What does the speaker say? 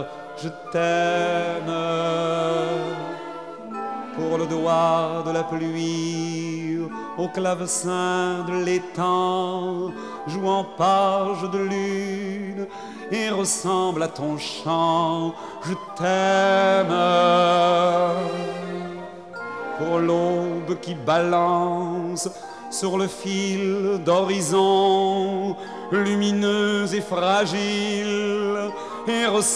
je t'aime. Pour le doigt de la pluie, au clavecin de l'étang, jouant page de lune et ressemble à ton chant, je t'aime. Pour l'aube qui balance sur le fil d'horizon, lumineuse et fragile, et ressemble